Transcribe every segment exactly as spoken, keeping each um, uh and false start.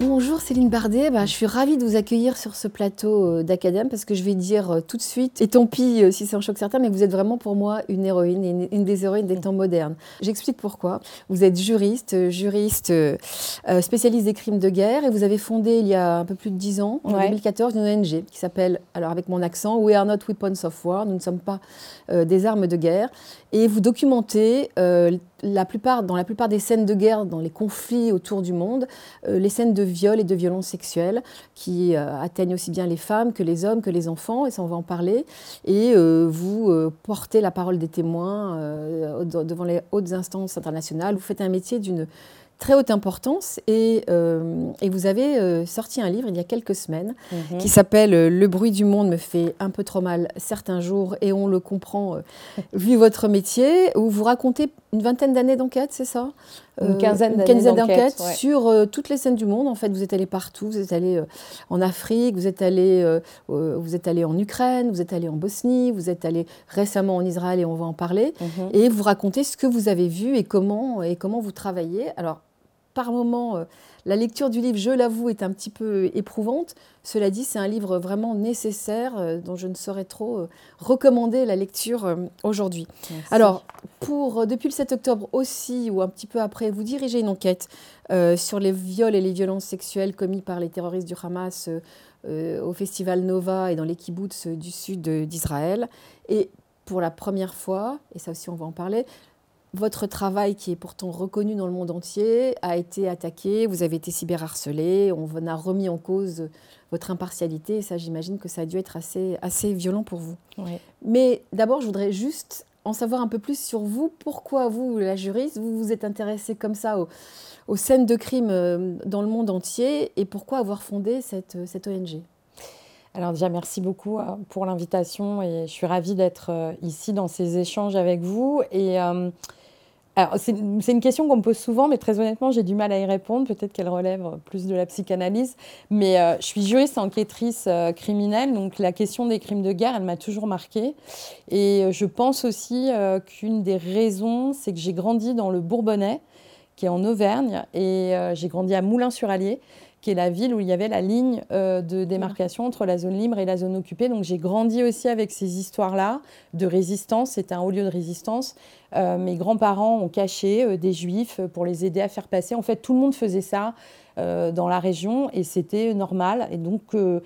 Bonjour Céline Bardet, bah, je suis ravie de vous accueillir sur ce plateau d'Academ parce que je vais dire tout de suite, et tant pis si c'est un choc certain, mais vous êtes vraiment pour moi une héroïne, une, une des héroïnes des temps modernes. J'explique pourquoi. Vous êtes juriste, juriste euh, spécialiste des crimes de guerre et vous avez fondé il y a un peu plus de dix ans, en ouais. deux mille quatorze, une O N G qui s'appelle, alors avec mon accent, We are not weapons of war, nous ne sommes pas euh, des armes de guerre, et vous documentez euh, la plupart, dans la plupart des scènes de guerre, dans les conflits autour du monde, euh, les scènes de viol et de violences sexuelles qui euh, atteignent aussi bien les femmes que les hommes, que les enfants, et ça on va en parler. Et euh, vous euh, portez la parole des témoins euh, devant les hautes instances internationales. Vous faites un métier d'une très haute importance et, euh, et vous avez euh, sorti un livre il y a quelques semaines mmh. qui s'appelle « Le bruit du monde me fait un peu trop mal certains jours » et on le comprend euh, vu votre métier, où vous racontez une vingtaine d'années d'enquête, c'est ça ? Une quinzaine d'années d'enquête, d'enquête ouais. sur euh, toutes les scènes du monde. En fait, vous êtes allé partout. Vous êtes allé euh, en Afrique, vous êtes allé, euh, euh, vous êtes allé en Ukraine, vous êtes allé en Bosnie, vous êtes allé récemment en Israël et on va en parler. Mm-hmm. Et vous racontez ce que vous avez vu et comment, et comment vous travaillez. Alors, par moments, euh, la lecture du livre, je l'avoue, est un petit peu éprouvante. Cela dit, c'est un livre vraiment nécessaire euh, dont je ne saurais trop euh, recommander la lecture euh, aujourd'hui. Merci. Alors, pour, euh, depuis le sept octobre aussi, ou un petit peu après, vous dirigez une enquête euh, sur les viols et les violences sexuelles commis par les terroristes du Hamas euh, euh, au festival Nova et dans les kibboutz du sud d'Israël. Et pour la première fois, et ça aussi on va en parler, votre travail, qui est pourtant reconnu dans le monde entier, a été attaqué, vous avez été cyberharcelé, on a remis en cause votre impartialité, et ça, j'imagine que ça a dû être assez, assez violent pour vous. Oui. Mais d'abord, je voudrais juste en savoir un peu plus sur vous. Pourquoi vous, la juriste, vous vous êtes intéressée comme ça aux, aux scènes de crime dans le monde entier, et pourquoi avoir fondé cette, cette O N G ? Alors déjà, merci beaucoup pour l'invitation, et je suis ravie d'être ici dans ces échanges avec vous. Et... Euh, Alors, c'est, c'est une question qu'on me pose souvent, mais très honnêtement, j'ai du mal à y répondre. Peut-être qu'elle relève plus de la psychanalyse. Mais euh, je suis juriste enquêtrice euh, criminelle, donc la question des crimes de guerre, elle m'a toujours marquée. Et je pense aussi euh, qu'une des raisons, c'est que j'ai grandi dans le Bourbonnais, qui est en Auvergne, et euh, j'ai grandi à Moulins-sur-Allier, qui est la ville où il y avait la ligne euh, de démarcation entre la zone libre et la zone occupée. Donc j'ai grandi aussi avec ces histoires-là de résistance. C'était un haut lieu de résistance. Euh, mes grands-parents ont caché euh, des juifs pour les aider à faire passer. En fait, tout le monde faisait ça euh, dans la région et c'était normal. Et donc, euh,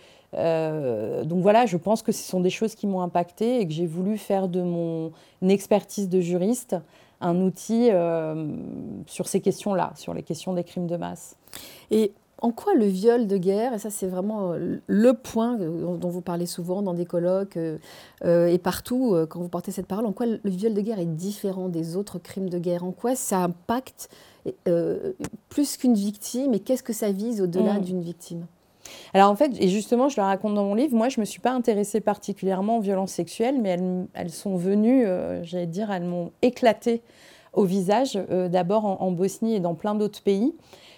euh, donc voilà, je pense que ce sont des choses qui m'ont impactée et que j'ai voulu faire de mon expertise de juriste un outil euh, sur ces questions-là, sur les questions des crimes de masse. Et en quoi le viol de guerre, et ça c'est vraiment le point dont vous parlez souvent dans des colloques euh, et partout euh, quand vous portez cette parole, en quoi le viol de guerre est différent des autres crimes de guerre ? En quoi ça impacte euh, plus qu'une victime, et qu'est-ce que ça vise au-delà mmh. d'une victime ? Alors en fait, et justement, je le raconte dans mon livre, moi je ne me suis pas intéressée particulièrement aux violences sexuelles, mais elles, elles sont venues, euh, j'allais dire, elles m'ont éclaté au visage, euh, d'abord en, en Bosnie et dans plein d'autres pays.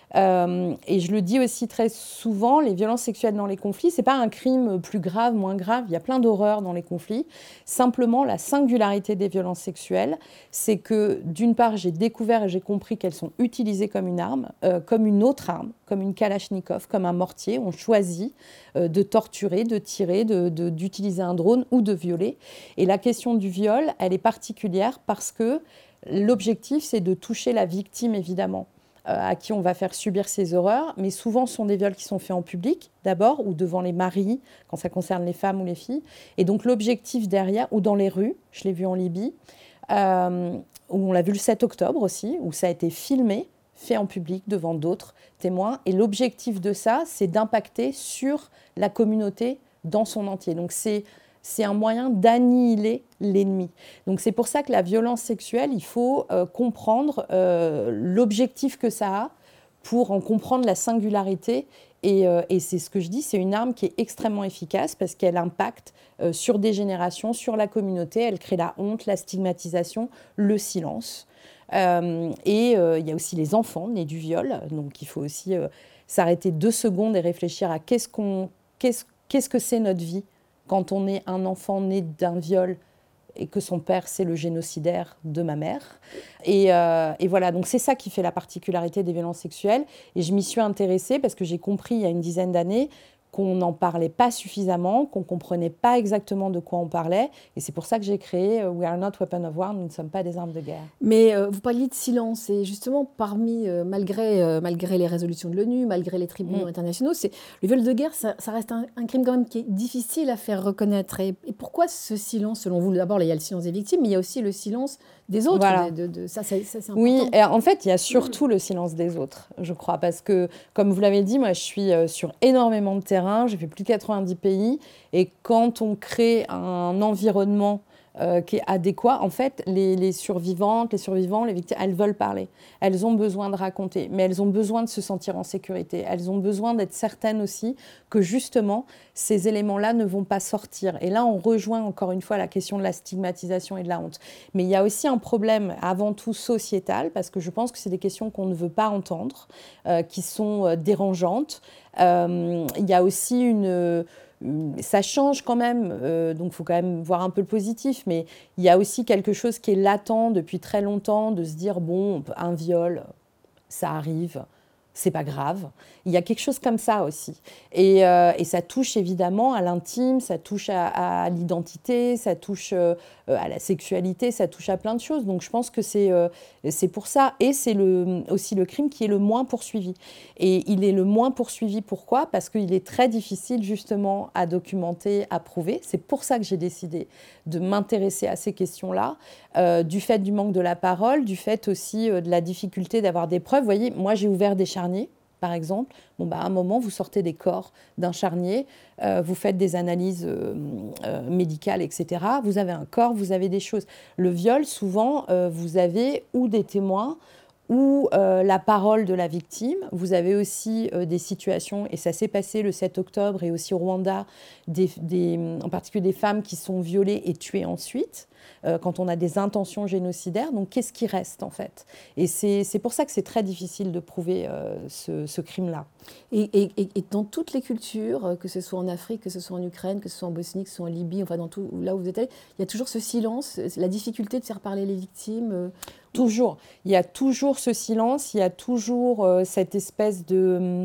Euh, et je le dis aussi très souvent, les violences sexuelles dans les conflits, ce n'est pas un crime plus grave, moins grave, il y a plein d'horreurs dans les conflits. Simplement, la singularité des violences sexuelles, c'est que d'une part, j'ai découvert et j'ai compris qu'elles sont utilisées comme une arme, euh, comme une autre arme, comme une kalachnikov, comme un mortier. On choisit euh, de torturer, de tirer, de, de, d'utiliser un drone ou de violer. Et la question du viol, elle est particulière parce que l'objectif, c'est de toucher la victime, évidemment, à qui on va faire subir ces horreurs, mais souvent ce sont des viols qui sont faits en public, d'abord, ou devant les maris, quand ça concerne les femmes ou les filles. Et donc l'objectif derrière, ou dans les rues, je l'ai vu en Libye, euh, où on l'a vu le sept octobre aussi, où ça a été filmé, fait en public, devant d'autres témoins. Et l'objectif de ça, c'est d'impacter sur la communauté dans son entier. Donc c'est... c'est un moyen d'annihiler l'ennemi. Donc c'est pour ça que la violence sexuelle, il faut euh, comprendre euh, l'objectif que ça a pour en comprendre la singularité. Et, euh, et c'est ce que je dis, c'est une arme qui est extrêmement efficace parce qu'elle impacte euh, sur des générations, sur la communauté. Elle crée la honte, la stigmatisation, le silence. Euh, et euh, il y a aussi les enfants nés du viol. Donc il faut aussi euh, s'arrêter deux secondes et réfléchir à qu'est-ce qu'on, qu'est-ce, qu'est-ce que c'est notre vie quand on est un enfant né d'un viol et que son père, c'est le génocidaire de ma mère. Et, euh, et voilà, donc c'est ça qui fait la particularité des violences sexuelles. Et je m'y suis intéressée parce que j'ai compris il y a une dizaine d'années qu'on n'en parlait pas suffisamment, qu'on ne comprenait pas exactement de quoi on parlait. Et c'est pour ça que j'ai créé euh, We are not weapons of war, nous ne sommes pas des armes de guerre. Mais euh, vous parliez de silence, et justement, parmi, euh, malgré, euh, malgré les résolutions de l'ONU, malgré les tribunaux mmh. internationaux, c'est, le viol de guerre, ça, ça reste un, un crime quand même qui est difficile à faire reconnaître. Et, et pourquoi ce silence, selon vous? D'abord, il y a le silence des victimes, mais il y a aussi le silence des autres. Voilà. De, de, de, ça, ça, ça, c'est important. Oui, et en fait, il y a surtout mmh. le silence des autres, je crois, parce que, comme vous l'avez dit, moi, je suis sur énormément de terrain, j'ai fait plus de quatre-vingt-dix pays, et quand on crée un environnement Euh, qui est adéquat, en fait, les, les survivantes, les survivants, les victimes, elles veulent parler. Elles ont besoin de raconter, mais elles ont besoin de se sentir en sécurité. Elles ont besoin d'être certaines aussi que, justement, ces éléments-là ne vont pas sortir. Et là, on rejoint encore une fois la question de la stigmatisation et de la honte. Mais il y a aussi un problème, avant tout, sociétal, parce que je pense que c'est des questions qu'on ne veut pas entendre, euh, qui sont euh, dérangeantes. Euh, il y a aussi une... Ça change quand même, euh, donc il faut quand même voir un peu le positif, mais il y a aussi quelque chose qui est latent depuis très longtemps, de se dire, bon, un viol, ça arrive, c'est pas grave. Il y a quelque chose comme ça aussi. Et, euh, et ça touche évidemment à l'intime, ça touche à, à l'identité, ça touche euh, à la sexualité, ça touche à plein de choses. Donc je pense que c'est, euh, c'est pour ça. Et c'est le, aussi le crime qui est le moins poursuivi. Et il est le moins poursuivi, pourquoi ? Parce qu'il est très difficile justement à documenter, à prouver. C'est pour ça que j'ai décidé de m'intéresser à ces questions-là, euh, du fait du manque de la parole, du fait aussi euh, de la difficulté d'avoir des preuves. Vous voyez, moi j'ai ouvert des charniers, par exemple. Bon, bah, à un moment, vous sortez des corps d'un charnier, euh, vous faites des analyses euh, euh, médicales, et cetera. Vous avez un corps, vous avez des choses. Le viol, souvent, euh, vous avez ou des témoins, ou euh, la parole de la victime. Vous avez aussi euh, des situations, et ça s'est passé le sept octobre, et aussi au Rwanda, des, des, en particulier des femmes qui sont violées et tuées ensuite, euh, quand on a des intentions génocidaires. Donc, qu'est-ce qui reste, en fait ? Et c'est, c'est pour ça que c'est très difficile de prouver euh, ce, ce crime-là. Et, et, et dans toutes les cultures, que ce soit en Afrique, que ce soit en Ukraine, que ce soit en Bosnie, que ce soit en Libye, enfin dans tout là où vous êtes allés, il y a toujours ce silence, la difficulté de faire parler les victimes. Toujours. Il y a toujours ce silence, il y a toujours euh, cette espèce de,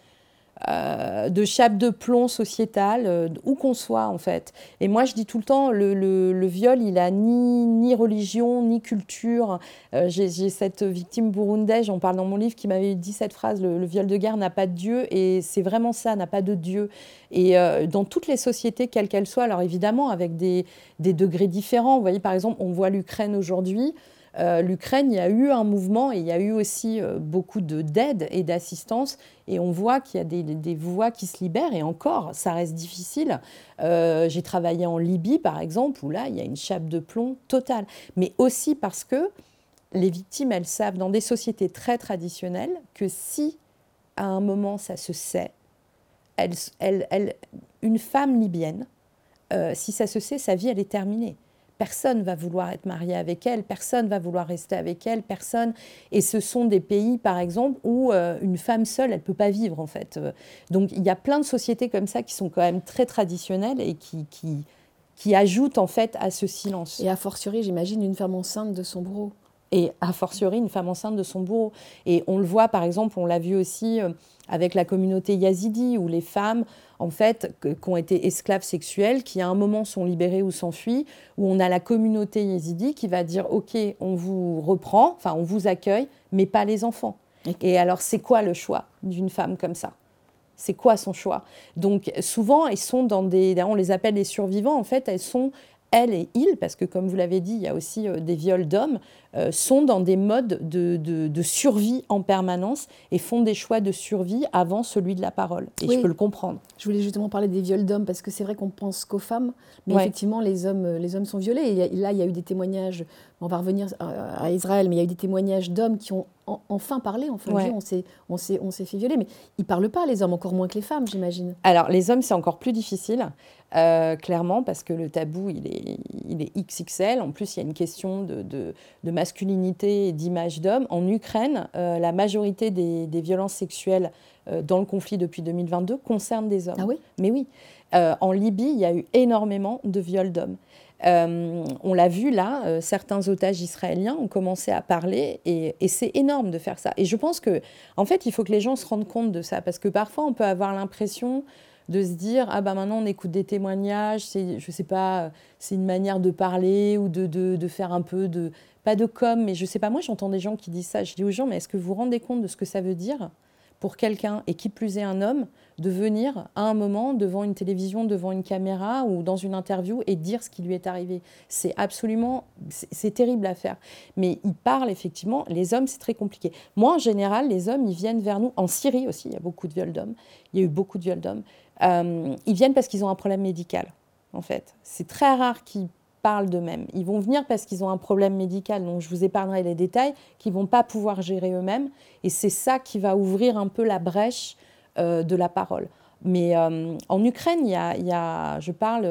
euh, de chape de plomb sociétale, euh, où qu'on soit en fait. Et moi je dis tout le temps, le, le, le viol, il n'a ni, ni religion, ni culture. Euh, j'ai, j'ai cette victime burundaise, j'en parle dans mon livre, qui m'avait dit cette phrase, le, le viol de guerre n'a pas de Dieu, et c'est vraiment ça, n'a pas de Dieu. Et euh, dans toutes les sociétés, quelles qu'elles soient, alors évidemment avec des, des degrés différents. Vous voyez par exemple, on voit l'Ukraine aujourd'hui. Euh, L'Ukraine, il y a eu un mouvement et il y a eu aussi euh, beaucoup de, d'aide et d'assistance, et on voit qu'il y a des, des voix qui se libèrent, et encore, ça reste difficile. Euh, j'ai travaillé en Libye, par exemple, où là, il y a une chape de plomb totale. Mais aussi parce que les victimes, elles savent, dans des sociétés très traditionnelles, que si, à un moment, ça se sait, elle, elle, elle, une femme libyenne, euh, si ça se sait, sa vie, elle est terminée. Personne ne va vouloir être marié avec elle, personne ne va vouloir rester avec elle, personne. Et ce sont des pays, par exemple, où euh, une femme seule, elle ne peut pas vivre, en fait. Donc, il y a plein de sociétés comme ça qui sont quand même très traditionnelles et qui, qui, qui ajoutent, en fait, à ce silence. Et a fortiori, j'imagine, une femme enceinte de son bourreau. Et a fortiori, une femme enceinte de son bourreau. Et on le voit, par exemple, on l'a vu aussi euh, avec la communauté yazidi, où les femmes, en fait, qui ont été esclaves sexuelles, qui à un moment sont libérées ou s'enfuient, où on a la communauté yazidi qui va dire « Ok, on vous reprend, enfin, on vous accueille, mais pas les enfants. » Et alors, c'est quoi le choix d'une femme comme ça ? C'est quoi son choix ? Donc, souvent, elles sont dans des... On les appelle les survivants, en fait, elles sont... Elles et ils, parce que comme vous l'avez dit, il y a aussi euh, des viols d'hommes, euh, sont dans des modes de, de, de survie en permanence et font des choix de survie avant celui de la parole. Et oui, je peux le comprendre. Je voulais justement parler des viols d'hommes, parce que c'est vrai qu'on pense qu'aux femmes, mais ouais. effectivement, les hommes, les hommes sont violés. Et là, il y a eu des témoignages, on va revenir à, à Israël, mais il y a eu des témoignages d'hommes qui ont en, enfin parlé, enfin ouais. dit, on s'est, on, s'est, on s'est fait violer. Mais ils ne parlent pas, les hommes, encore moins que les femmes, j'imagine. Alors, les hommes, c'est encore plus difficile. Euh, clairement, parce que le tabou, il est, il est X X L. En plus, il y a une question de, de, de masculinité et d'image d'homme. En Ukraine, euh, la majorité des, des violences sexuelles euh, dans le conflit depuis deux mille vingt-deux concernent des hommes. Ah oui ? Mais oui. Euh, en Libye, il y a eu énormément de viols d'hommes. Euh, on l'a vu là, euh, certains otages israéliens ont commencé à parler et, et c'est énorme de faire ça. Et je pense que, en fait, il faut que les gens se rendent compte de ça parce que parfois on peut avoir l'impression de se dire ah bah maintenant on écoute des témoignages, c'est, je sais pas, c'est une manière de parler ou de, de, de faire un peu de pas de com, mais je sais pas. Moi j'entends des gens qui disent ça. Je dis aux gens mais est-ce que vous vous rendez compte de ce que ça veut dire pour quelqu'un, et qui plus est un homme, de venir à un moment devant une télévision, devant une caméra ou dans une interview et dire ce qui lui est arrivé. C'est absolument, c'est, c'est terrible à faire. Mais ils parlent effectivement, les hommes c'est très compliqué. Moi en général, les hommes ils viennent vers nous, en Syrie aussi, il y a beaucoup de viols d'hommes, il y a eu beaucoup de viols d'hommes, euh, ils viennent parce qu'ils ont un problème médical en fait. C'est très rare qu'ils parlent d'eux-mêmes. Ils vont venir parce qu'ils ont un problème médical, donc je vous épargnerai les détails, qu'ils ne vont pas pouvoir gérer eux-mêmes. Et c'est ça qui va ouvrir un peu la brèche euh, de la parole. Mais euh, en Ukraine, il y a, il y a, je parle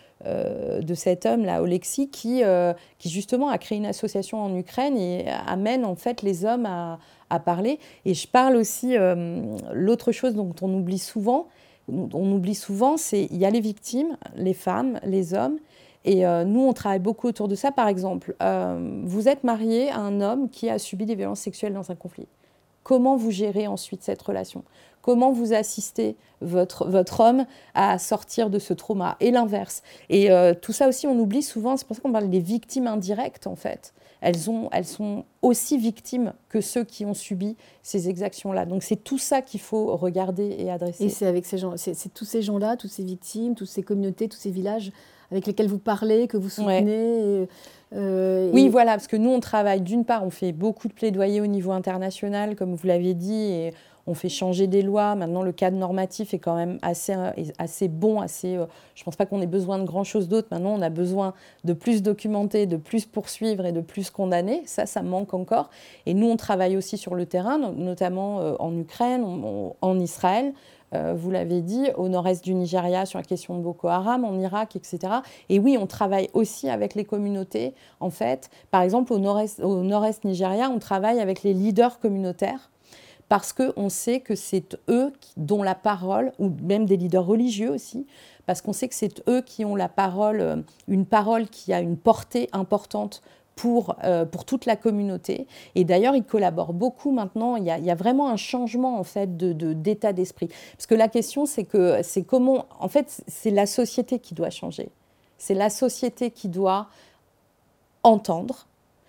euh, de cet homme-là, Oleksiy, qui, euh, qui justement a créé une association en Ukraine et amène en fait les hommes à, à parler. Et je parle aussi, euh, l'autre chose dont on oublie souvent, on oublie souvent, c'est il y a les victimes, les femmes, les hommes. Et euh, nous, on travaille beaucoup autour de ça. Par exemple, euh, vous êtes marié à un homme qui a subi des violences sexuelles dans un conflit. Comment vous gérez ensuite cette relation ? Comment vous assistez votre, votre homme à sortir de ce trauma ? Et l'inverse. Et euh, tout ça aussi, on oublie souvent. C'est pour ça qu'on parle des victimes indirectes, en fait. Elles, ont, elles sont aussi victimes que ceux qui ont subi ces exactions-là. Donc c'est tout ça qu'il faut regarder et adresser. Et c'est avec ces gens, c'est, c'est tous ces gens-là, toutes ces victimes, toutes ces communautés, tous ces villages avec lesquels vous parlez, que vous soutenez. Ouais. Et, euh, oui, et... voilà, parce que nous, on travaille, d'une part, on fait beaucoup de plaidoyer au niveau international, comme vous l'avez dit, et on fait changer des lois. Maintenant, le cadre normatif est quand même assez, assez bon, assez, euh, je ne pense pas qu'on ait besoin de grand-chose d'autre. Maintenant, on a besoin de plus documenter, de plus poursuivre et de plus condamner. Ça, ça manque encore. Et nous, on travaille aussi sur le terrain, notamment euh, en Ukraine, on, on, en Israël. Euh, vous l'avez dit, au nord-est du Nigeria sur la question de Boko Haram, en Irak, et cetera. Et oui, on travaille aussi avec les communautés. En fait, par exemple, au nord-est, au nord-est Nigeria, on travaille avec les leaders communautaires parce qu'on sait que c'est eux qui, dont la parole, ou même des leaders religieux aussi, parce qu'on sait que c'est eux qui ont la parole, une parole qui a une portée importante Pour, euh, pour toute la communauté. Et d'ailleurs, ils collaborent beaucoup maintenant. Il y a, il y a vraiment un changement en fait, de, de, d'état d'esprit. Parce que la question, c'est que c'est comment... En fait, c'est la société qui doit changer. C'est la société qui doit entendre.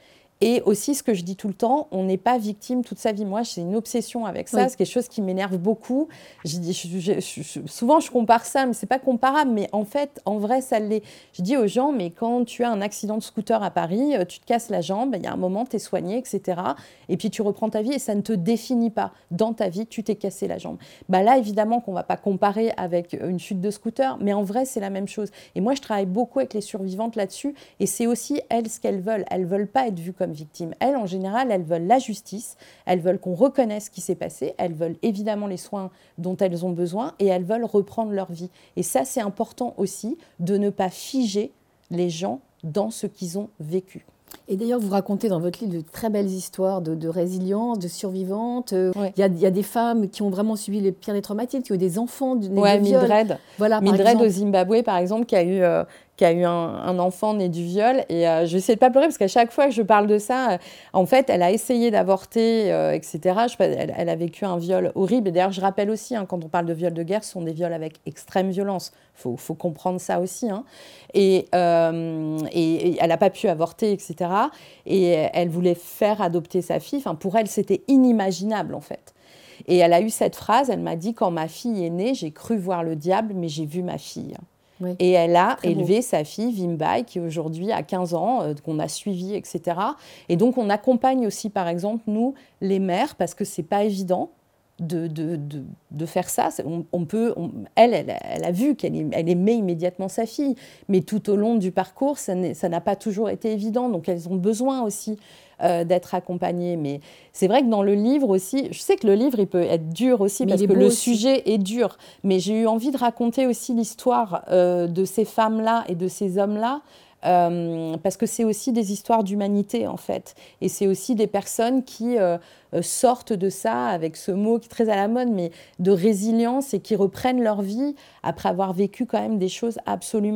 Et aussi, ce que je dis tout le temps, on n'est pas victime toute sa vie. Moi, j'ai une obsession avec ça. Oui. C'est quelque chose qui m'énerve beaucoup. Je dis, je, je, je, souvent, je compare ça, mais ce n'est pas comparable. Mais en fait, en vrai, ça l'est. Je dis aux gens, mais quand tu as un accident de scooter à Paris, tu te casses la jambe, il y a un moment, tu es soigné, et cetera. Et puis, tu reprends ta vie et ça ne te définit pas. Dans ta vie, tu t'es cassé la jambe. Bah là, évidemment qu'on ne va pas comparer avec une chute de scooter, mais en vrai, c'est la même chose. Et moi, je travaille beaucoup avec les survivantes là-dessus. Et c'est aussi, elles, ce qu'elles veulent. Elles ne veulent pas être vues comme victimes. Elles, en général, elles veulent la justice, elles veulent qu'on reconnaisse ce qui s'est passé, elles veulent évidemment les soins dont elles ont besoin et elles veulent reprendre leur vie. Et ça, c'est important aussi de ne pas figer les gens dans ce qu'ils ont vécu. Et d'ailleurs, vous racontez dans votre livre de très belles histoires de, de résilience, de survivantes. Il ouais. y, y a des femmes qui ont vraiment subi les pires des traumatismes, qui ont des enfants nés ouais, de viol. Mildred. Voilà, Mildred au Zimbabwe, par exemple, qui a eu... Euh, qui a eu un, un enfant né du viol. Et euh, je n'essaie de pas pleurer parce qu'à chaque fois que je parle de ça, euh, en fait, elle a essayé d'avorter, euh, et cetera. Je, elle, elle a vécu un viol horrible. Et d'ailleurs, je rappelle aussi, hein, quand on parle de viols de guerre, ce sont des viols avec extrême violence. Il faut, faut comprendre ça aussi. Hein. Et, euh, et, et elle n'a pas pu avorter, et cetera. Et elle voulait faire adopter sa fille. Enfin, pour elle, c'était inimaginable, en fait. Et elle a eu cette phrase, elle m'a dit « Quand ma fille est née, j'ai cru voir le diable, mais j'ai vu ma fille ». Oui. Et elle a Très élevé beau. sa fille, Vimbai, qui aujourd'hui a quinze ans, euh, qu'on a suivie, et cetera. Et donc, on accompagne aussi, par exemple, nous, les mères, parce que ce n'est pas évident de, de, de, de faire ça. On, on peut, on, elle, elle, elle a vu qu'elle elle aimait immédiatement sa fille, mais tout au long du parcours, ça, ça n'a pas toujours été évident. Donc, elles ont besoin aussi euh, d'être accompagnées. Mais c'est vrai que dans le livre aussi, je sais que le livre, il peut être dur aussi, mais parce que le aussi. sujet est dur. Mais j'ai eu envie de raconter aussi l'histoire euh, de ces femmes-là et de ces hommes-là, Euh, parce que c'est aussi des histoires d'humanité, en fait. Et c'est aussi des personnes qui euh, sortent de ça, avec ce mot qui est très à la mode, mais de résilience, et qui reprennent leur vie après avoir vécu quand même des choses absolument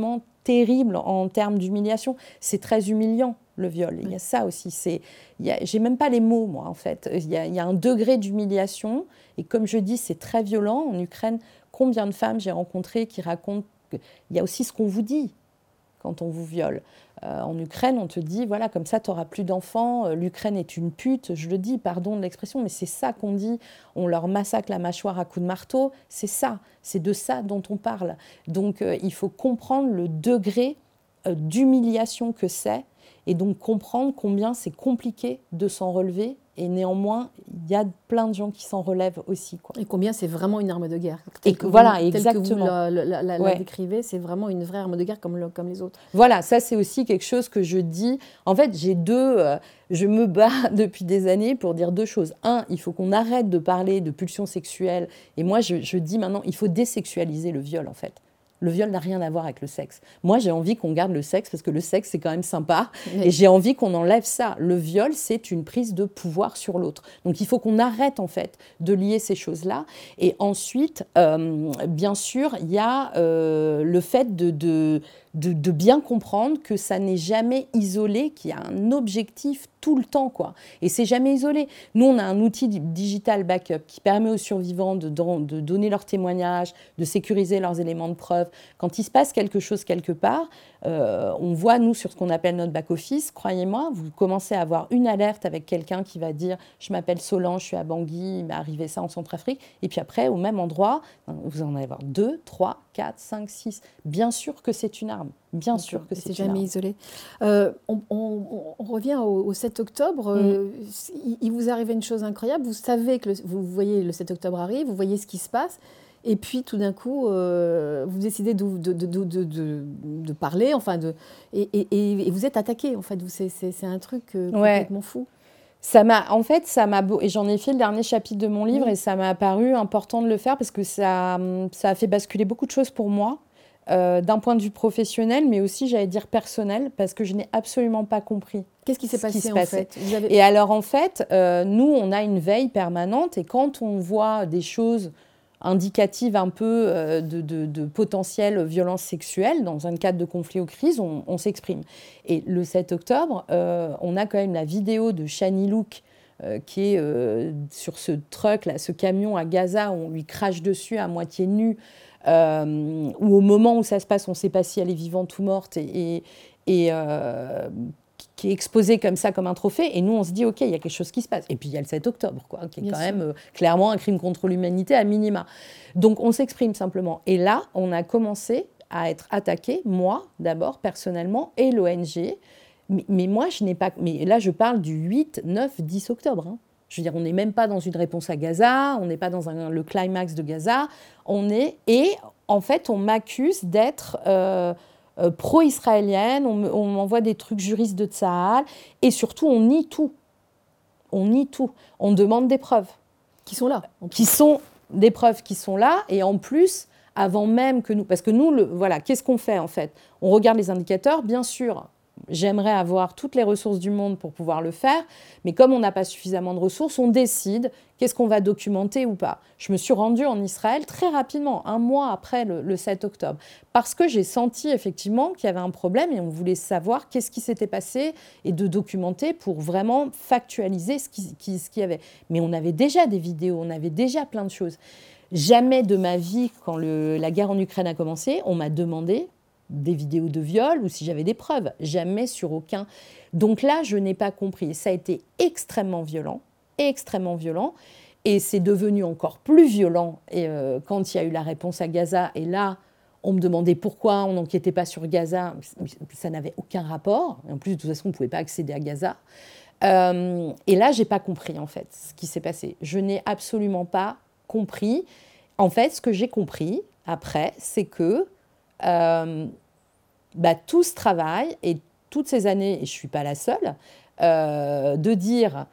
terrible en termes d'humiliation. C'est très humiliant, le viol. Il y a ça aussi. C'est, il y a, j'ai même pas les mots, moi, en fait. Il y a, il y a un degré d'humiliation. Et comme je dis, c'est très violent. En Ukraine, combien de femmes j'ai rencontrées qui racontent qu'il y a aussi ce qu'on vous dit quand on vous viole. Euh, en Ukraine, on te dit, voilà, comme ça, tu n'auras plus d'enfants. Euh, L'Ukraine est une pute. Je le dis, pardon de l'expression, mais c'est ça qu'on dit. On leur massacre la mâchoire à coups de marteau. C'est ça. C'est de ça dont on parle. Donc, euh, il faut comprendre le degré euh, d'humiliation que c'est et donc comprendre combien c'est compliqué de s'en relever. Et néanmoins, il y a plein de gens qui s'en relèvent aussi, quoi. Et combien c'est vraiment une arme de guerre. Et que, voilà, vous, exactement. Tel que vous la, la, la, ouais. la décrivez, c'est vraiment une vraie arme de guerre comme, le, comme les autres. Voilà, ça c'est aussi quelque chose que je dis. En fait, j'ai deux... Euh, je me bats depuis des années pour dire deux choses. Un, il faut qu'on arrête de parler de pulsions sexuelles. Et moi, je, je dis maintenant, il faut désexualiser le viol, en fait. Le viol n'a rien à voir avec le sexe. Moi, j'ai envie qu'on garde le sexe parce que le sexe, c'est quand même sympa. Oui. Et j'ai envie qu'on enlève ça. Le viol, c'est une prise de pouvoir sur l'autre. Donc, il faut qu'on arrête, en fait, de lier ces choses-là. Et ensuite, euh, bien sûr, il y a euh, le fait de, de, de, de bien comprendre que ça n'est jamais isolé, qu'il y a un objectif tout le temps, quoi. Et c'est jamais isolé. Nous, on a un outil digital backup qui permet aux survivants de, de donner leurs témoignages, de sécuriser leurs éléments de preuve. Quand il se passe quelque chose quelque part, euh, on voit, nous, sur ce qu'on appelle notre back-office, croyez-moi, vous commencez à avoir une alerte avec quelqu'un qui va dire « Je m'appelle Solange, je suis à Bangui, il m'est arrivé ça en Centrafrique ». Et puis après, au même endroit, vous en allez avoir deux, trois, quatre, cinq, six. Bien sûr que c'est une arme. Bien sûr que c'est, c'est jamais arme. Isolé. Euh, on, on, on revient au, au sept octobre. Mm. Euh, il, il vous arrive une chose incroyable. Vous savez que le, vous voyez le sept octobre arrive, vous voyez ce qui se passe. Et puis, tout d'un coup, euh, vous décidez de, de, de, de, de, de parler, enfin, de, et, et, et vous êtes attaqué, en fait. C'est, c'est, c'est un truc euh, complètement ouais. fou. Ça m'a, en fait, ça m'a beau, et j'en ai fait le dernier chapitre de mon livre, mmh. et ça m'a paru important de le faire parce que ça, ça a fait basculer beaucoup de choses pour moi, euh, d'un point de vue professionnel, mais aussi, j'allais dire, personnel, parce que je n'ai absolument pas compris. Qu'est-ce qui s'est passé, qui se en passait. fait vous avez... Et alors, en fait, euh, nous, on a une veille permanente, et quand on voit des choses indicative un peu euh, de, de, de potentielle violence sexuelle dans un cadre de conflit ou crise, on, on s'exprime. Et le sept octobre, euh, on a quand même la vidéo de Shani Louk euh, qui est euh, sur ce truck, là, ce camion à Gaza où on lui crache dessus à moitié nu, euh, où au moment où ça se passe, on ne sait pas si elle est vivante ou morte, et, et, et euh, qui est exposé comme ça, comme un trophée, et nous, on se dit, OK, il y a quelque chose qui se passe. Et puis, il y a le sept octobre, quoi, qui est Bien quand sûr. même euh, clairement un crime contre l'humanité à minima. Donc, on s'exprime simplement. Et là, on a commencé à être attaqué, moi, d'abord, personnellement, et l'O N G. Mais, mais moi, je n'ai pas... Mais là, je parle du huit, neuf, dix octobre. Hein. Je veux dire, on n'est même pas dans une réponse à Gaza, on n'est pas dans un, le climax de Gaza. On est... Et, en fait, on m'accuse d'être... Euh, Euh, pro-israélienne, on, on m'envoie des trucs juristes de Tsahal, et surtout, on nie tout. On nie tout. On demande des preuves. Qui sont là. Qui sont des preuves qui sont là, et en plus, avant même que nous... Parce que nous, le, voilà, qu'est-ce qu'on fait, en fait ? On regarde les indicateurs, bien sûr. J'aimerais avoir toutes les ressources du monde pour pouvoir le faire, mais comme on n'a pas suffisamment de ressources, on décide qu'est-ce qu'on va documenter ou pas. Je me suis rendue en Israël très rapidement, un mois après le, le sept octobre, parce que j'ai senti effectivement qu'il y avait un problème et on voulait savoir qu'est-ce qui s'était passé et de documenter pour vraiment factualiser ce qu'il qui, ce qu'il y avait. Mais on avait déjà des vidéos, on avait déjà plein de choses. Jamais de ma vie, quand le, la guerre en Ukraine a commencé, on m'a demandé des vidéos de viol ou si j'avais des preuves. Jamais sur aucun. Donc là, je n'ai pas compris. Ça a été extrêmement violent, extrêmement violent. Et c'est devenu encore plus violent et, euh, quand il y a eu la réponse à Gaza. Et là, on me demandait pourquoi on n'enquêtait pas sur Gaza. Ça n'avait aucun rapport. Et en plus, de toute façon, on ne pouvait pas accéder à Gaza. Euh, et là, je n'ai pas compris, en fait, ce qui s'est passé. Je n'ai absolument pas compris. En fait, ce que j'ai compris, après, c'est que Euh, bah, tout ce travail et toutes ces années, et je ne suis pas la seule, euh, de dire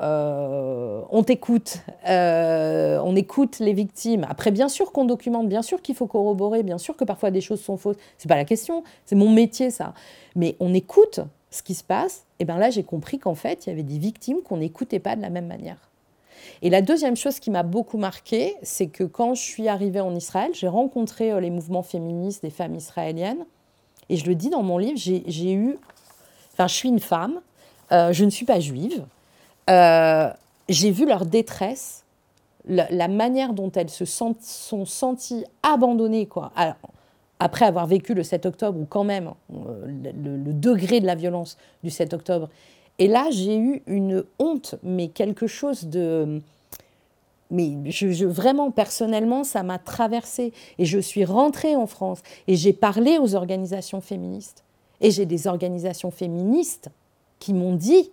euh, on t'écoute, euh, on écoute les victimes. Après, bien sûr qu'on documente, bien sûr qu'il faut corroborer, bien sûr que parfois des choses sont fausses. Ce n'est pas la question, c'est mon métier ça. Mais on écoute ce qui se passe, et bien là j'ai compris qu'en fait il y avait des victimes qu'on n'écoutait pas de la même manière. Et la deuxième chose qui m'a beaucoup marquée, c'est que quand je suis arrivée en Israël, j'ai rencontré les mouvements féministes des femmes israéliennes Et je le dis dans mon livre, j'ai, j'ai eu... Enfin, je suis une femme, euh, je ne suis pas juive. Euh, j'ai vu leur détresse, la, la manière dont elles se sent, sont senties abandonnées, quoi. Alors, après avoir vécu le sept octobre, ou quand même euh, le, le degré de la violence du sept octobre. Et là, j'ai eu une honte, mais quelque chose de... Mais je, je, vraiment, personnellement, ça m'a traversée. Et je suis rentrée en France et j'ai parlé aux organisations féministes. Et j'ai des organisations féministes qui m'ont dit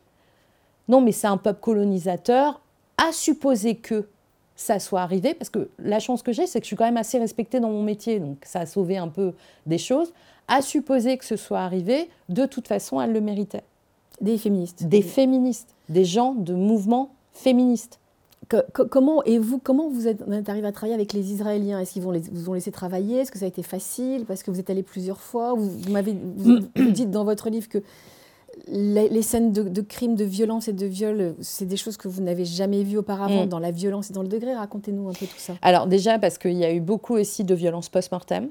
« Non, mais c'est un peuple colonisateur, à supposer que ça soit arrivé. » Parce que la chance que j'ai, c'est que je suis quand même assez respectée dans mon métier. Donc ça a sauvé un peu des choses. À supposer que ce soit arrivé, de toute façon, elle le méritait. Des féministes. Des féministes. Des gens de mouvements féministes. Que, que, comment, et vous, comment vous êtes, êtes arrivé à travailler avec les Israéliens? Est-ce qu'ils vont les, vous ont laissé travailler? Est-ce que ça a été facile? Parce que vous êtes allé plusieurs fois. Vous, vous, m'avez, vous, vous dites dans votre livre que les, les scènes de, de crimes, de violence et de viol, c'est des choses que vous n'avez jamais vues auparavant, mmh. dans la violence et dans le degré. Racontez-nous un peu tout ça. Alors déjà, parce qu'il y a eu beaucoup aussi de violences post-mortem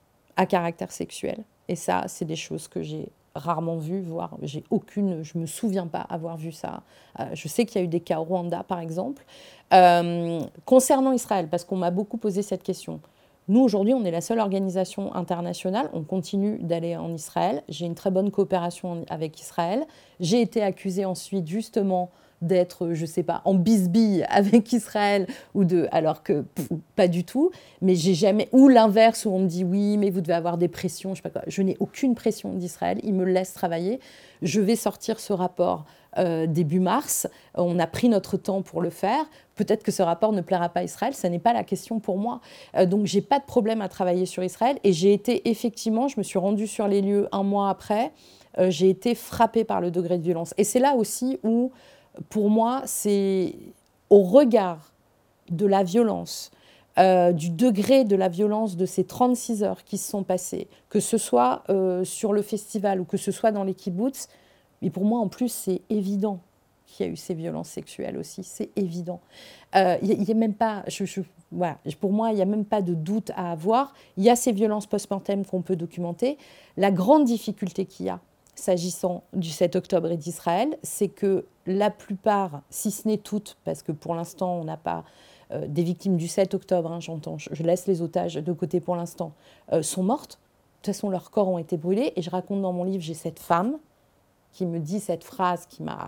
à caractère sexuel. Et ça, c'est des choses que j'ai rarement vu, voire j'ai aucune, je me souviens pas avoir vu ça. Euh, je sais qu'il y a eu des cas au Rwanda, par exemple. Euh, concernant Israël, parce qu'on m'a beaucoup posé cette question. Nous, aujourd'hui, on est la seule organisation internationale. On continue d'aller en Israël. J'ai une très bonne coopération avec Israël. J'ai été accusée ensuite, justement, d'être, je ne sais pas, en bisbille avec Israël, ou de, alors que pff, pas du tout. Mais j'ai jamais, ou l'inverse, où on me dit oui, mais vous devez avoir des pressions, je sais pas quoi. Je n'ai aucune pression d'Israël. Ils me laissent travailler. Je vais sortir ce rapport euh, début mars. On a pris notre temps pour le faire. Peut-être que ce rapport ne plaira pas à Israël. Ça n'est pas la question pour moi. Euh, donc, j'ai pas de problème à travailler sur Israël. Et j'ai été, effectivement, je me suis rendue sur les lieux un mois après. Euh, j'ai été frappée par le degré de violence. Et c'est là aussi où, pour moi, c'est au regard de la violence, euh, du degré de la violence de ces trente-six heures qui se sont passées, que ce soit euh, sur le festival ou que ce soit dans les kibboutz, mais pour moi, en plus, c'est évident qu'il y a eu ces violences sexuelles aussi, c'est évident. Euh, il n'y a, a même pas, je, je, voilà, pour moi, il n'y a même pas de doute à avoir. Il y a ces violences post-mortem qu'on peut documenter. La grande difficulté qu'il y a, s'agissant du sept octobre et d'Israël, c'est que la plupart, si ce n'est toutes, parce que pour l'instant, on n'a pas euh, des victimes du sept octobre, hein, j'entends, je, je laisse les otages de côté pour l'instant, euh, sont mortes. De toute façon, leurs corps ont été brûlés. Et je raconte dans mon livre, j'ai cette femme qui me dit cette phrase qui m'a,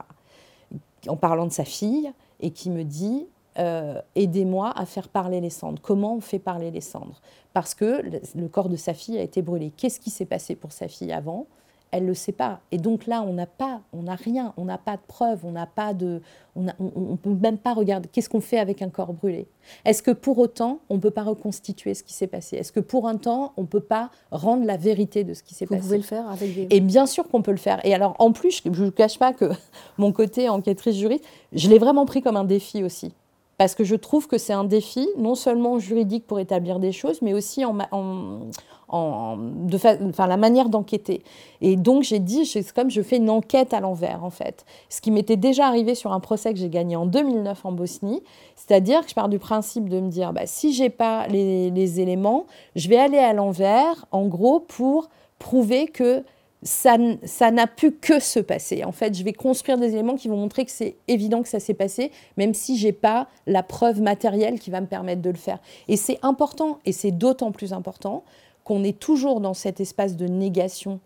en parlant de sa fille, et qui me dit euh, « Aidez-moi à faire parler les cendres ». Comment on fait parler les cendres? Parce que le, le corps de sa fille a été brûlé. Qu'est-ce qui s'est passé pour sa fille avant? Elle ne le sait pas. Et donc là, on n'a pas, on n'a rien, on n'a pas de preuves, on n'a pas de, on ne peut même pas regarder. Qu'est-ce qu'on fait avec un corps brûlé? Est-ce que pour autant, on ne peut pas reconstituer ce qui s'est passé? Est-ce que pour un temps, on ne peut pas rendre la vérité de ce qui s'est Vous passé? Vous pouvez le faire avec des... Et bien sûr qu'on peut le faire. Et alors, en plus, je ne vous cache pas que mon côté enquêtrice juriste, je l'ai vraiment pris comme un défi aussi. Parce que je trouve que c'est un défi, non seulement juridique pour établir des choses, mais aussi en, en, en de fa... enfin, la manière d'enquêter. Et donc, j'ai dit, c'est comme je fais une enquête à l'envers, en fait. Ce qui m'était déjà arrivé sur un procès que j'ai gagné en deux mille neuf en Bosnie, c'est-à-dire que je pars du principe de me dire, bah, si je n'ai pas les, les éléments, je vais aller à l'envers, en gros, pour prouver que ça, ça n'a pu que se passer. En fait, je vais construire des éléments qui vont montrer que c'est évident que ça s'est passé, même si je n'ai pas la preuve matérielle qui va me permettre de le faire. Et c'est important, et c'est d'autant plus important, qu'on est toujours dans cet espace de négation,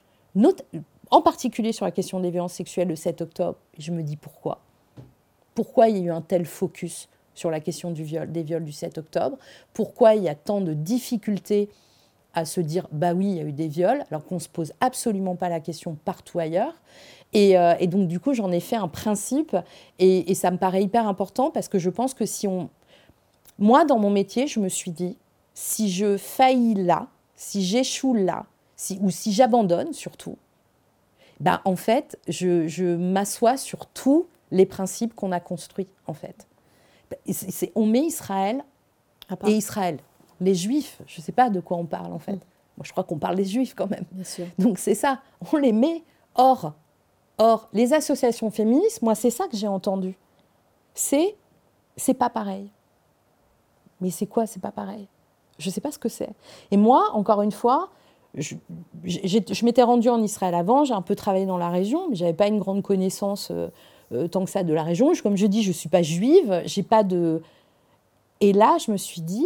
en particulier sur la question des violences sexuelles le sept octobre. Je me dis pourquoi ? Pourquoi il y a eu un tel focus sur la question du viol, des viols du sept octobre ? Pourquoi il y a tant de difficultés à se dire « bah oui, il y a eu des viols », alors qu'on ne se pose absolument pas la question partout ailleurs. Et, euh, et donc, du coup, j'en ai fait un principe, et, et ça me paraît hyper important, parce que je pense que si on... Moi, dans mon métier, je me suis dit, si je faillis là, si j'échoue là, si, ou si j'abandonne surtout, ben, en fait, je, je m'assois sur tous les principes qu'on a construits, en fait. C'est, c'est, on met Israël et Israël. Les Juifs, je ne sais pas de quoi on parle, en fait. Mmh. Moi, je crois qu'on parle des Juifs, quand même. Bien sûr. Donc, c'est ça. On les met hors. Or, les associations féministes, moi, c'est ça que j'ai entendu. C'est, c'est pas pareil. Mais c'est quoi, c'est pas pareil? Je ne sais pas ce que c'est. Et moi, encore une fois, je, je m'étais rendue en Israël avant, j'ai un peu travaillé dans la région, mais je n'avais pas une grande connaissance euh, euh, tant que ça de la région. Je, comme je dis, je ne suis pas juive, j'ai pas de... Et là, je me suis dit,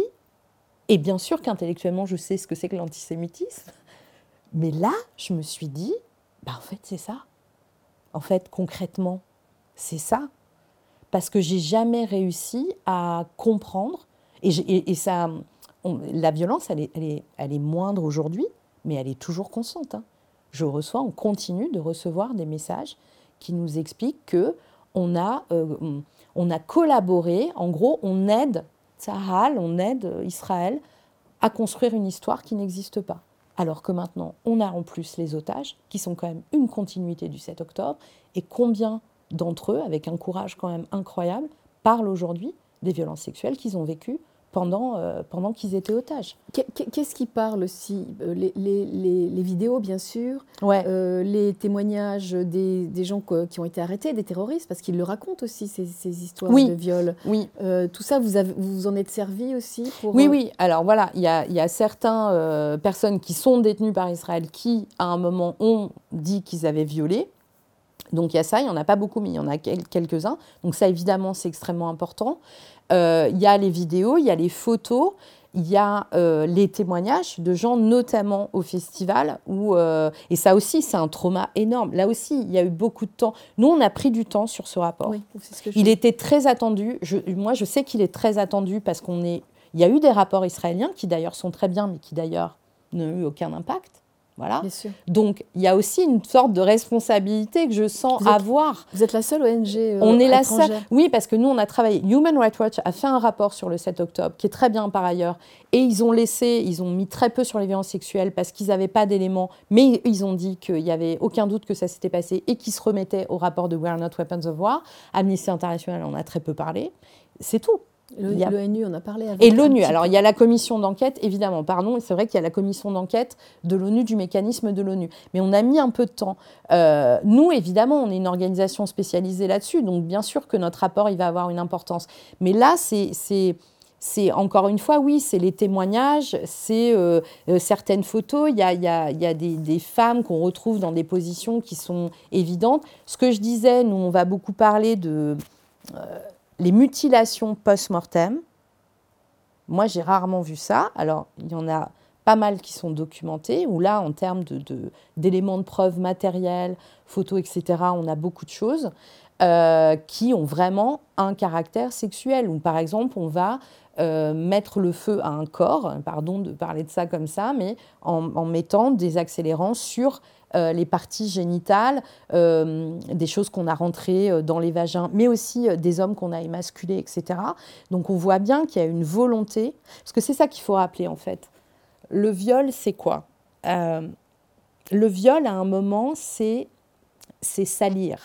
et bien sûr qu'intellectuellement, je sais ce que c'est que l'antisémitisme, mais là, je me suis dit, bah, en fait, c'est ça. En fait, concrètement, c'est ça. Parce que j'ai jamais réussi à comprendre, et, et, et ça, on, la violence, elle est, elle est, elle est moindre aujourd'hui, mais elle est toujours constante. Hein. Je reçois, on continue de recevoir des messages qui nous expliquent que on a, euh, on a collaboré, en gros, on aide Tsahal, on aide Israël à construire une histoire qui n'existe pas. Alors que maintenant, on a en plus les otages, qui sont quand même une continuité du sept octobre, et combien d'entre eux, avec un courage quand même incroyable, parlent aujourd'hui des violences sexuelles qu'ils ont vécues pendant, euh, pendant qu'ils étaient otages. Qu'est-ce qui parle aussi les, les, les, les vidéos, bien sûr, ouais. euh, les témoignages des, des gens qui ont été arrêtés, des terroristes, parce qu'ils le racontent aussi, ces, ces histoires oui. de viol. Oui. Euh, tout ça, vous, avez, vous en êtes servi aussi pour... Oui, oui. Alors voilà, il y a, y a certaines euh, personnes qui sont détenues par Israël qui, à un moment, ont dit qu'ils avaient violé. Donc il y a ça, il n'y en a pas beaucoup, mais il y en a quelques-uns. Donc ça, évidemment, c'est extrêmement important. Euh, il y a les vidéos, il y a les photos, il y a euh, les témoignages de gens, notamment au festival. Où, euh, et ça aussi, c'est un trauma énorme. Là aussi, il y a eu beaucoup de temps. Nous, on a pris du temps sur ce rapport. Oui, c'est ce que je il était très attendu. Je, moi, je sais qu'il est très attendu parce qu'on est... Il y a eu des rapports israéliens qui, d'ailleurs, sont très bien, mais qui, d'ailleurs, n'ont eu aucun impact. Voilà. Bien sûr. Donc, il y a aussi une sorte de responsabilité que je sens vous êtes, avoir. Vous êtes la seule O N G euh, on est la étrangère. seule. Oui, parce que nous, on a travaillé. Human Rights Watch a fait un rapport sur le sept octobre, qui est très bien par ailleurs. Et ils ont laissé, ils ont mis très peu sur les violences sexuelles parce qu'ils n'avaient pas d'éléments. Mais ils ont dit qu'il n'y avait aucun doute que ça s'était passé et qu'ils se remettaient au rapport de We Are Not Weapons of War. Amnesty International en a très peu parlé. C'est tout. Le, a... L'ONU, on a parlé avec... Et l'ONU, alors il y a la commission d'enquête, évidemment, pardon, c'est vrai qu'il y a la commission d'enquête de l'ONU, du mécanisme de l'ONU. Mais on a mis un peu de temps. Euh, nous, évidemment, on est une organisation spécialisée là-dessus, donc bien sûr que notre rapport, il va avoir une importance. Mais là, c'est... c'est C'est encore une fois, oui, c'est les témoignages, c'est euh, euh, certaines photos. Il y a, il y a, il y a des, des femmes qu'on retrouve dans des positions qui sont évidentes. Ce que je disais, nous, on va beaucoup parler de... Euh, les mutilations post-mortem, moi, j'ai rarement vu ça. Alors, il y en a pas mal qui sont documentés, où là, en termes de, de, d'éléments de preuve matériels, photos, et cetera, on a beaucoup de choses euh, qui ont vraiment un caractère sexuel. Où, par exemple, on va euh, mettre le feu à un corps, pardon de parler de ça comme ça, mais en, en mettant des accélérants sur Euh, les parties génitales, euh, des choses qu'on a rentrées euh, dans les vagins, mais aussi euh, des hommes qu'on a émasculés, et cetera. Donc on voit bien qu'il y a une volonté, parce que c'est ça qu'il faut rappeler en fait. Le viol, c'est quoi ? euh, Le viol, à un moment, c'est, c'est salir.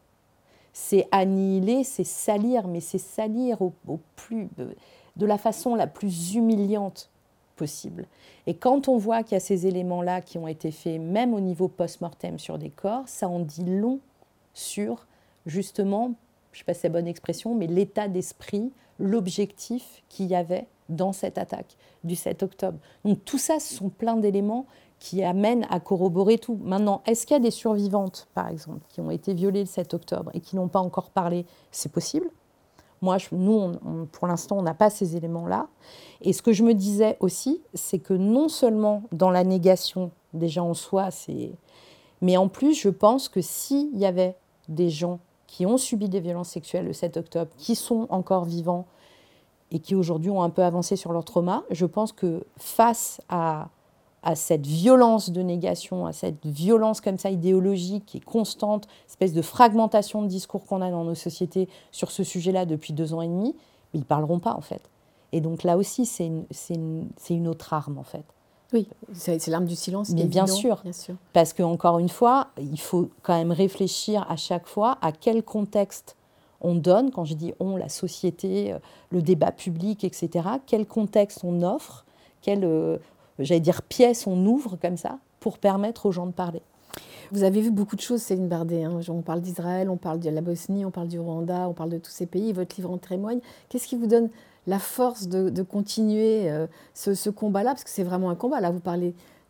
C'est annihiler, c'est salir, mais c'est salir au, au plus, de la façon la plus humiliante possible. Et quand on voit qu'il y a ces éléments-là qui ont été faits, même au niveau post-mortem sur des corps, ça en dit long sur, justement, je ne sais pas si c'est la bonne expression, mais l'état d'esprit, l'objectif qu'il y avait dans cette attaque du sept octobre. Donc tout ça, ce sont plein d'éléments qui amènent à corroborer tout. Maintenant, est-ce qu'il y a des survivantes, par exemple, qui ont été violées le sept octobre et qui n'ont pas encore parlé ? C'est possible. Moi, je, nous, on, on, pour l'instant, on n'a pas ces éléments-là. Et ce que je me disais aussi, c'est que non seulement dans la négation, déjà en soi, c'est... mais en plus, je pense que s'il y avait des gens qui ont subi des violences sexuelles le sept octobre, qui sont encore vivants et qui aujourd'hui ont un peu avancé sur leur trauma, je pense que face à, à cette violence de négation, à cette violence comme ça idéologique qui est constante, espèce de fragmentation de discours qu'on a dans nos sociétés sur ce sujet-là depuis deux ans et demi, ils ne parleront pas en fait. Et donc là aussi, c'est une, c'est une, c'est une autre arme en fait. Oui, c'est, c'est l'arme du silence. Mais bien sûr, bien sûr, parce qu'encore une fois, il faut quand même réfléchir à chaque fois à quel contexte on donne, quand je dis on, la société, le débat public, et cetera, quel contexte on offre, quelle, euh, j'allais dire, pièce on ouvre comme ça pour permettre aux gens de parler. Vous avez vu beaucoup de choses, Céline Bardet. Hein. On parle d'Israël, on parle de la Bosnie, on parle du Rwanda, on parle de tous ces pays. Votre livre en témoigne. Qu'est-ce qui vous donne la force de, de continuer euh, ce, ce combat-là ? Parce que c'est vraiment un combat. Là, vous parlez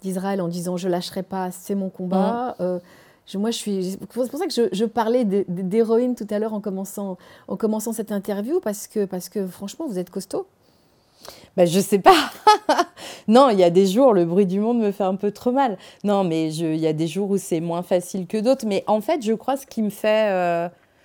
d'Israël en disant « je lâcherai pas, c'est mon combat mmh. ». Euh, Je, moi, je suis. C'est pour ça que je, je parlais d'héroïne tout à l'heure en commençant, en commençant cette interview, parce que, parce que franchement, vous êtes costaud. Ben, je sais pas. Non, il y a des jours, le bruit du monde me fait un peu trop mal. Non, mais il y a des jours où c'est moins facile que d'autres. Mais en fait, je crois ce qui me fait. Euh,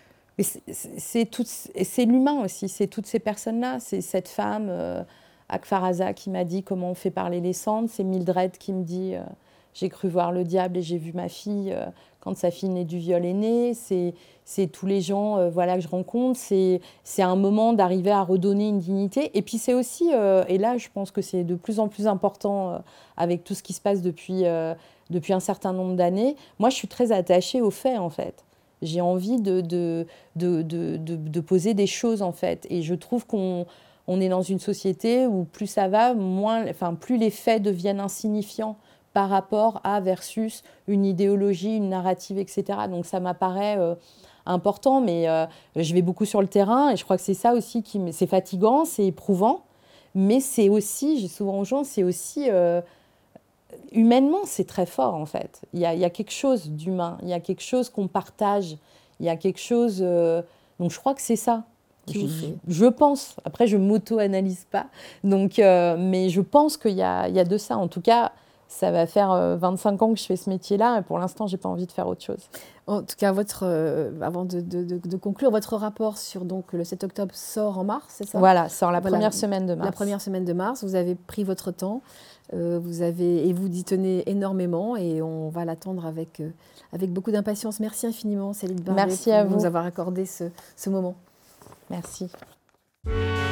c'est l'humain aussi. C'est toutes ces personnes-là. C'est cette femme, euh, Akfaraza, qui m'a dit comment on fait parler les cendres. C'est Mildred qui me dit euh, j'ai cru voir le diable et j'ai vu ma fille. Euh, quand sa fille née du viol est née, c'est tous les gens euh, voilà, que je rencontre, c'est un moment d'arriver à redonner une dignité. Et puis c'est aussi, euh, et là je pense que c'est de plus en plus important euh, avec tout ce qui se passe depuis, euh, depuis un certain nombre d'années, moi je suis très attachée aux faits en fait. J'ai envie de, de, de, de, de, de poser des choses en fait. Et je trouve qu'on on est dans une société où plus ça va, moins, enfin, plus les faits deviennent insignifiants par rapport à versus une idéologie, une narrative, et cetera. Donc ça m'apparaît euh, important, mais euh, je vais beaucoup sur le terrain et je crois que c'est ça aussi qui c'est fatigant, c'est éprouvant, mais c'est aussi, j'ai souvent aux gens, c'est aussi euh, humainement c'est très fort en fait. Il y a, il y a quelque chose d'humain, il y a quelque chose qu'on partage, il y a quelque chose. Euh, donc je crois que c'est ça. Je, je pense. Après je m'auto-analyse pas, donc euh, mais je pense qu'il y a, il y a de ça. En tout cas. Ça va faire vingt-cinq ans que je fais ce métier-là et pour l'instant, je n'ai pas envie de faire autre chose. En tout cas, votre, euh, avant de, de, de, de conclure, votre rapport sur donc, le sept octobre sort en mars, c'est ça? Voilà, sort la voilà, première semaine de mars. La première semaine de mars, vous avez pris votre temps euh, vous avez, et vous y tenez énormément et on va l'attendre avec, euh, avec beaucoup d'impatience. Merci infiniment, Céline Bardet, Merci à pour vous. nous avoir accordé ce, ce moment. Merci.